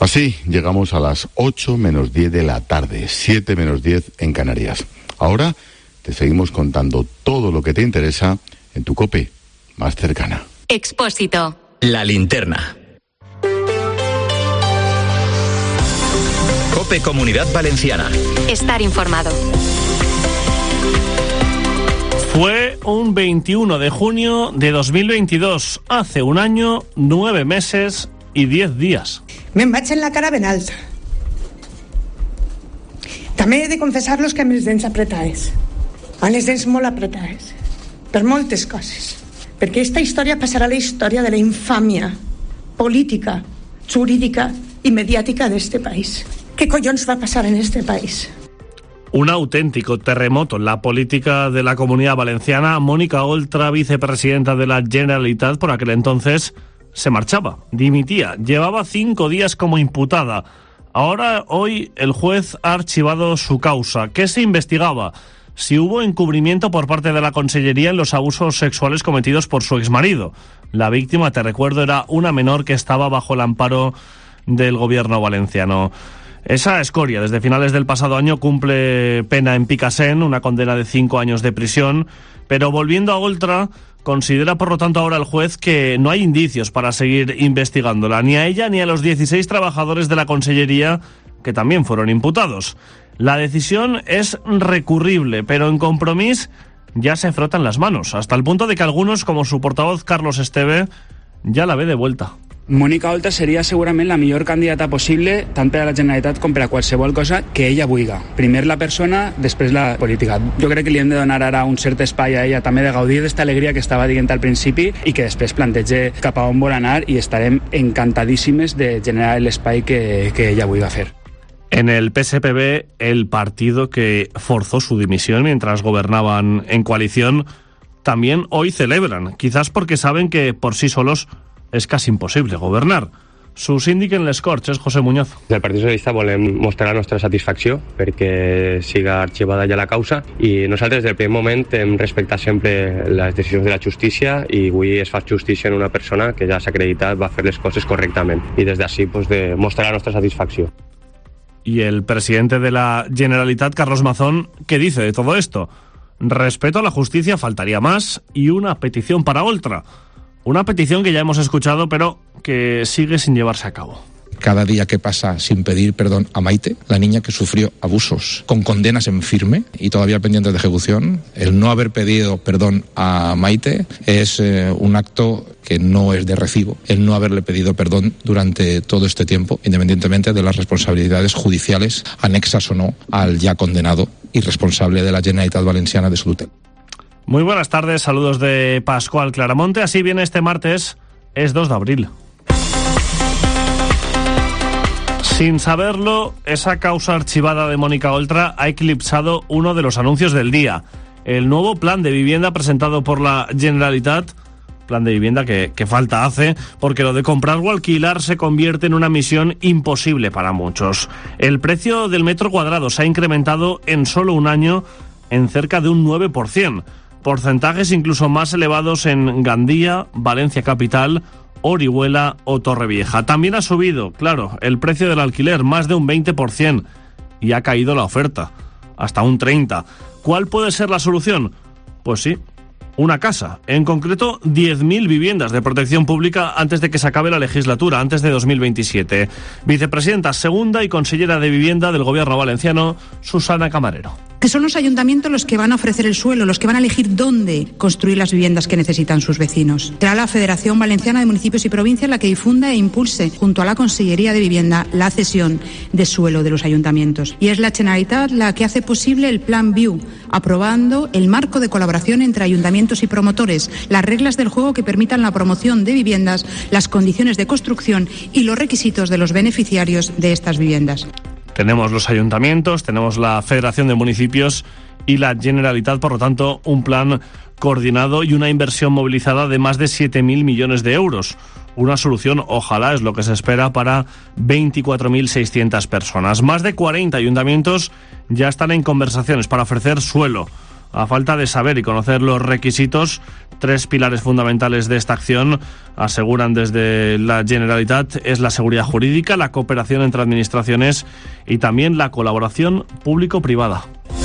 Así llegamos a las 8 menos 10 de la tarde, 7 menos 10 en Canarias. Ahora te seguimos contando todo lo que te interesa en tu COPE más cercana. Expósito. La linterna. COPE Comunidad Valenciana. Estar informado. Fue un 21 de junio de 2022, hace un año, 9 meses y 10 días. Me'n vaig en la cara ben alta. També he de confessar-los que amb les dents apretades. Amb les dents molt apretades. Per moltes coses. Perquè esta història passarà a la història de la infàmia política, jurídica i mediàtica d'este país. ¿Qué collons va pasar en este país? Un auténtico terremoto en la política de la Comunidad Valenciana. Mónica Oltra, vicepresidenta de la Generalitat, por aquel entonces, se marchaba, dimitía, llevaba 5 días como imputada. Hoy el juez ha archivado su causa. ¿Qué se investigaba? Si hubo encubrimiento por parte de la Consellería en los abusos sexuales cometidos por su exmarido. La víctima, te recuerdo, era una menor que estaba bajo el amparo del gobierno valenciano. Esa escoria, desde finales del pasado año, cumple pena en Picassent, una condena de 5 años de prisión. Pero volviendo a Oltra, considera por lo tanto ahora el juez que no hay indicios para seguir investigándola, ni a ella ni a los 16 trabajadores de la Consellería que también fueron imputados. La decisión es recurrible, pero en Compromís ya se frotan las manos, hasta el punto de que algunos, como su portavoz Carlos Esteve, ya la ve de vuelta. Mónica Oltra seria segurament la millor candidata possible tant per a la Generalitat com per a qualsevol cosa que ella vulgui. Primer la persona, després la política. Jo crec que li hem de donar ara un cert espai a ella també de gaudir d'esta alegria que estava dient al principi i que després plantege cap a on vol anar i estarem encantadíssimes de generar l'espai que ella vulgui fer. En el PSPB, el partido que forzó su dimisión mientras gobernaban en coalición, también hoy celebran, quizás porque saben que por sí solos és quasi impossible governar. Su síndic en les Corts és José Muñoz. Del Partit Socialista volem mostrar la nostra satisfacció perquè siga arxivada ja la causa i nosaltres del primer moment hem respectat sempre les decisions de la justícia i avui es fa justícia en una persona que ja s'ha acreditat va fer les coses correctament i des d'ací pues, de mostrar la nostra satisfacció. Y el presidente de la Generalitat, Carlos Mazón, ¿qué dice de todo esto? Respeto a la justicia, faltaría más, y una petición para Oltra. Una petición que ya hemos escuchado, pero que sigue sin llevarse a cabo. Cada día que pasa sin pedir perdón a Maite, la niña que sufrió abusos con condenas en firme y todavía pendientes de ejecución, el no haber pedido perdón a Maite es un acto que no es de recibo. El no haberle pedido perdón durante todo este tiempo, independientemente de las responsabilidades judiciales anexas o no al ya condenado y responsable de la Generalitat Valenciana de su tutela. Muy buenas tardes, saludos de Pascual Claramonte. Así viene este martes, es 2 de abril. Sin saberlo, esa causa archivada de Mónica Oltra ha eclipsado uno de los anuncios del día. El nuevo plan de vivienda presentado por la Generalitat, plan de vivienda que falta hace, porque lo de comprar o alquilar se convierte en una misión imposible para muchos. El precio del metro cuadrado se ha incrementado en solo un año en cerca de un 9%. Porcentajes incluso más elevados en Gandía, Valencia Capital, Orihuela o Torrevieja. También ha subido, claro, el precio del alquiler, más de un 20%, y ha caído la oferta, hasta un 30%. ¿Cuál puede ser la solución? Pues sí, una casa, en concreto 10.000 viviendas de protección pública antes de que se acabe la legislatura, antes de 2027. Vicepresidenta segunda y consellera de Vivienda del Gobierno valenciano, Susana Camarero. Que son los ayuntamientos los que van a ofrecer el suelo, los que van a elegir dónde construir las viviendas que necesitan sus vecinos. Será la Federación Valenciana de Municipios y Provincias la que difunda e impulse, junto a la Consellería de Vivienda, la cesión de suelo de los ayuntamientos. Y es la Generalitat la que hace posible el Plan Viu, aprobando el marco de colaboración entre ayuntamientos y promotores, las reglas del juego que permitan la promoción de viviendas, las condiciones de construcción y los requisitos de los beneficiarios de estas viviendas. Tenemos los ayuntamientos, tenemos la Federación de Municipios y la Generalitat, por lo tanto, un plan coordinado y una inversión movilizada de más de 7.000 millones de euros. Una solución, ojalá, es lo que se espera para 24.600 personas. Más de 40 ayuntamientos ya están en conversaciones para ofrecer suelo. a falta de saber y conocer los requisitos. 3 pilares fundamentales de esta acción, aseguran desde la Generalitat, es la seguridad jurídica, la cooperación entre administraciones y también la colaboración público-privada.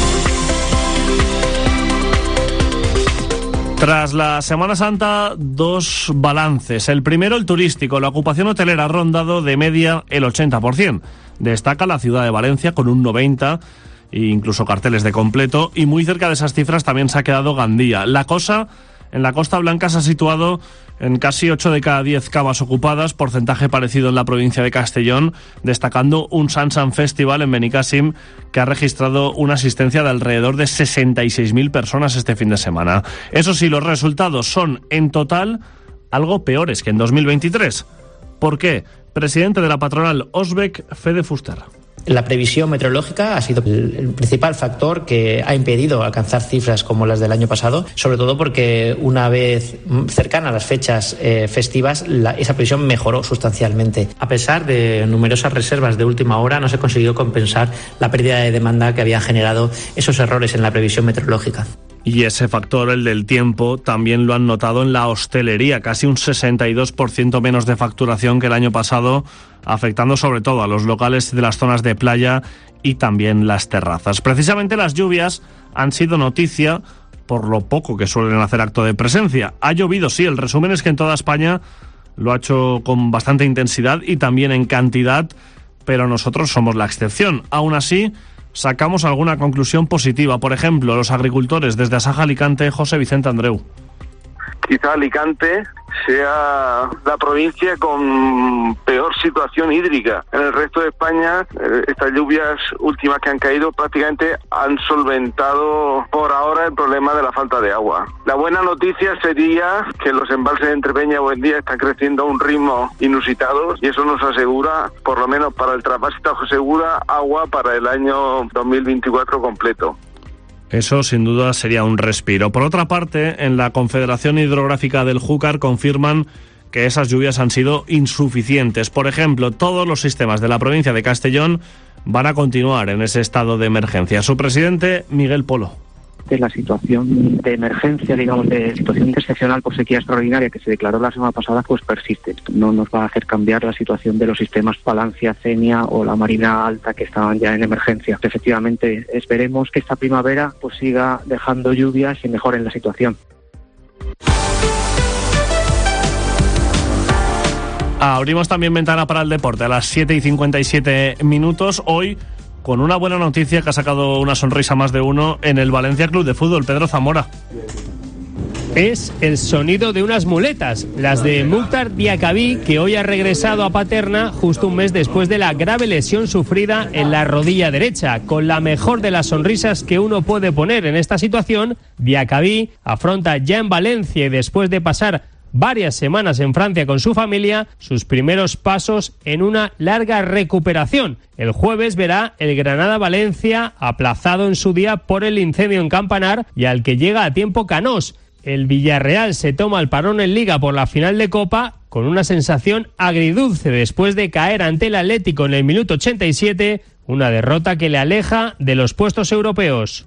Tras la Semana Santa, 2 balances. El primero, el turístico. La ocupación hotelera ha rondado de media el 80%. Destaca la ciudad de Valencia con un 90%, e incluso carteles de completo. Y muy cerca de esas cifras también se ha quedado Gandía. La cosa en la Costa Blanca se ha situado en casi 8 de cada 10 camas ocupadas, porcentaje parecido en la provincia de Castellón, destacando un Sansan Festival en Benicàssim que ha registrado una asistencia de alrededor de 66.000 personas este fin de semana. Eso sí, los resultados son en total algo peores que en 2023. ¿Por qué? Presidente de la patronal Osbec, Fede Fuster. La previsión meteorológica ha sido el principal factor que ha impedido alcanzar cifras como las del año pasado, sobre todo porque una vez cercana a las fechas festivas, esa previsión mejoró sustancialmente. A pesar de numerosas reservas de última hora, no se consiguió compensar la pérdida de demanda que habían generado esos errores en la previsión meteorológica. Y ese factor, el del tiempo, también lo han notado en la hostelería, casi un 62% menos de facturación que el año pasado, afectando sobre todo a los locales de las zonas de playa y también las terrazas. Precisamente las lluvias han sido noticia por lo poco que suelen hacer acto de presencia. Ha llovido, sí, el resumen es que en toda España lo ha hecho con bastante intensidad y también en cantidad, pero nosotros somos la excepción. Aún así, sacamos alguna conclusión positiva. Por ejemplo, los agricultores desde Asaja Alicante, José Vicente Andreu. Quizá Alicante sea la provincia con peor situación hídrica. En el resto de España, estas lluvias últimas que han caído prácticamente han solventado por ahora el problema de la falta de agua. La buena noticia sería que los embalses de Entrepeña hoy en día están creciendo a un ritmo inusitado y eso nos asegura, por lo menos para el trasvase Tajo Segura, agua para el año 2024 completo. Eso sin duda sería un respiro. Por otra parte, en la Confederación Hidrográfica del Júcar confirman que esas lluvias han sido insuficientes. Por ejemplo, todos los sistemas de la provincia de Castellón van a continuar en ese estado de emergencia. Su presidente, Miguel Polo. La situación de emergencia, digamos, de situación excepcional por sequía extraordinaria que se declaró la semana pasada, pues persiste. No nos va a hacer cambiar la situación de los sistemas Palancia, Cenia o la Marina Alta que estaban ya en emergencia. Efectivamente, esperemos que esta primavera pues siga dejando lluvias y mejoren la situación. Abrimos también ventana para el deporte a las 7:57. Hoy, con una buena noticia que ha sacado una sonrisa más de uno en el Valencia Club de Fútbol, Pedro Zamora. Es el sonido de unas muletas, las de Mukhtar Diakhaby, que hoy ha regresado a Paterna justo un mes después de la grave lesión sufrida en la rodilla derecha. Con la mejor de las sonrisas que uno puede poner en esta situación, Diakhaby afronta ya en Valencia y después de pasar varias semanas en Francia con su familia, sus primeros pasos en una larga recuperación. El jueves verá el Granada-Valencia, aplazado en su día por el incendio en Campanar y al que llega a tiempo Canós. El Villarreal se toma el parón en Liga por la final de Copa con una sensación agridulce después de caer ante el Atlético en el minuto 87, una derrota que le aleja de los puestos europeos.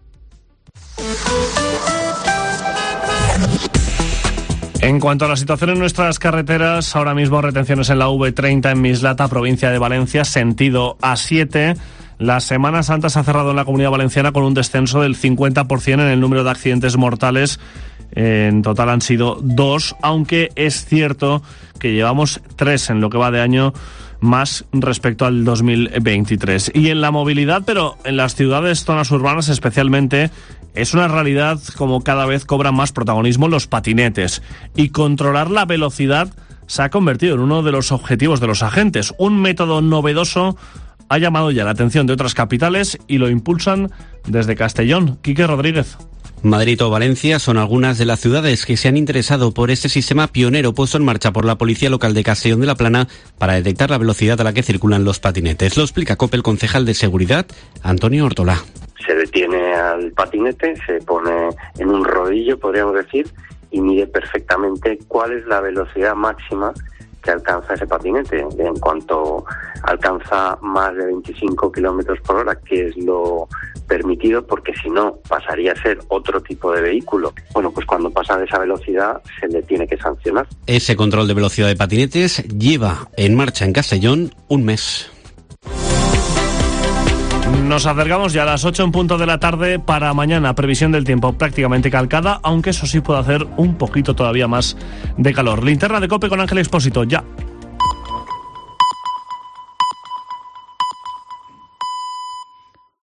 En cuanto a la situación en nuestras carreteras, ahora mismo retenciones en la V30 en Mislata, provincia de Valencia, sentido A7. La Semana Santa se ha cerrado en la Comunidad Valenciana con un descenso del 50% en el número de accidentes mortales. En total han sido 2, aunque es cierto que llevamos 3 en lo que va de año más respecto al 2023. Y en la movilidad, pero en las ciudades, zonas urbanas especialmente, es una realidad como cada vez cobran más protagonismo los patinetes. Y controlar la velocidad se ha convertido en uno de los objetivos de los agentes. Un método novedoso ha llamado ya la atención de otras capitales y lo impulsan desde Castellón. Quique Rodríguez. Madrid o Valencia son algunas de las ciudades que se han interesado por este sistema pionero puesto en marcha por la Policía Local de Castellón de la Plana para detectar la velocidad a la que circulan los patinetes. Lo explica COPE el concejal de Seguridad, Antonio Ortolá. Se detiene al patinete, se pone en un rodillo, podríamos decir, y mide perfectamente cuál es la velocidad máxima que alcanza ese patinete. En cuanto alcanza más de 25 kilómetros por hora, que es lo permitido, porque si no pasaría a ser otro tipo de vehículo. Bueno, pues cuando pasa de esa velocidad se le tiene que sancionar. Ese control de velocidad de patinetes lleva en marcha en Castellón un mes. Nos acercamos ya a las 8 en punto de la tarde. Para mañana, previsión del tiempo prácticamente calcada, aunque eso sí puede hacer un poquito todavía más de calor. Linterna de COPE con Ángel Expósito, ya.